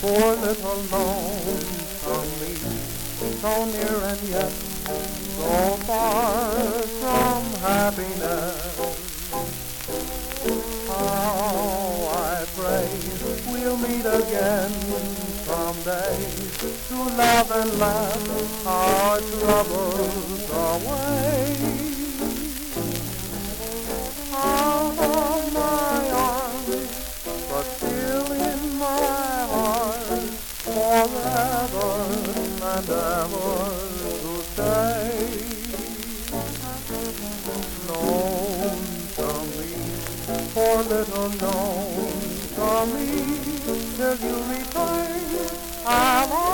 Poor little lonesome me, so near and yet so far from happiness. How I pray we'll meet again someday to love and laugh our troubles away. Out of my arms, but still in my heart, forever and ever to stay. Lonesome me, poor little lonesome me, till you return, I'll